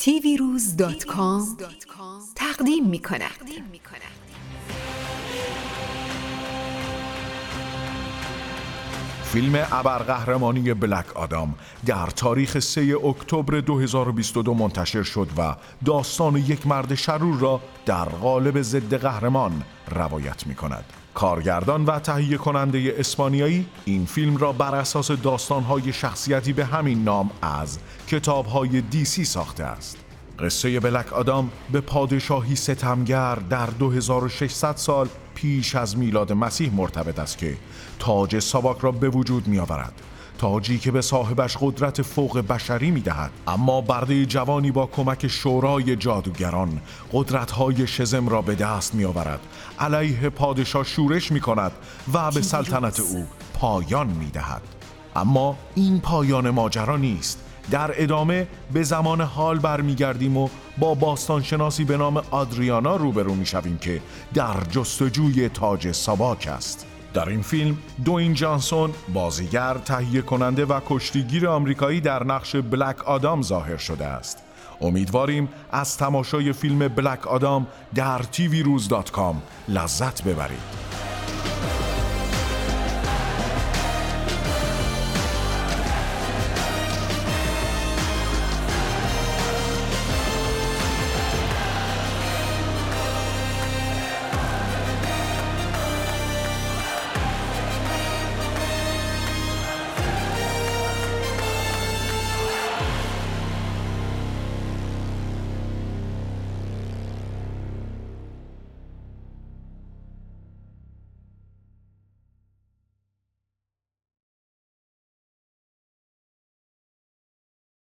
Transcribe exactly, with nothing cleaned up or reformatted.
تی وی روز دات کام تقدیم می کند. فیلم ابرقهرمانی بلک آدام در تاریخ سوم اکتبر دو هزار و بیست و دو منتشر شد و داستان یک مرد شرور را در قالب ضد قهرمان روایت می کند. کارگردان و تهیه کننده اسپانیایی این فیلم را بر اساس داستان‌های شخصیتی به همین نام از کتاب‌های دی سی ساخته است. قصه بلک آدام به پادشاهی ستمگر در دو هزار و ششصد سال پیش از میلاد مسیح مرتبط است که تاج ساواک را به وجود می آورد. تاجی که به صاحبش قدرت فوق بشری می دهد، اما برده جوانی با کمک شورای جادوگران قدرت‌های شزم را به دست می آورد، علیه پادشاه شورش می کند و به سلطنت او پایان می دهد. اما این پایان ماجرا نیست. در ادامه به زمان حال برمیگردیم و با باستانشناسی به نام آدریانا روبرو میشویم که در جستجوی تاج ساواک است. در این فیلم دوین جانسون، بازیگر، تهیه کننده و کشتیگیر آمریکایی در نقش بلک آدام ظاهر شده است. امیدواریم از تماشای فیلم بلک آدام در تی وی روز دات کام لذت ببرید.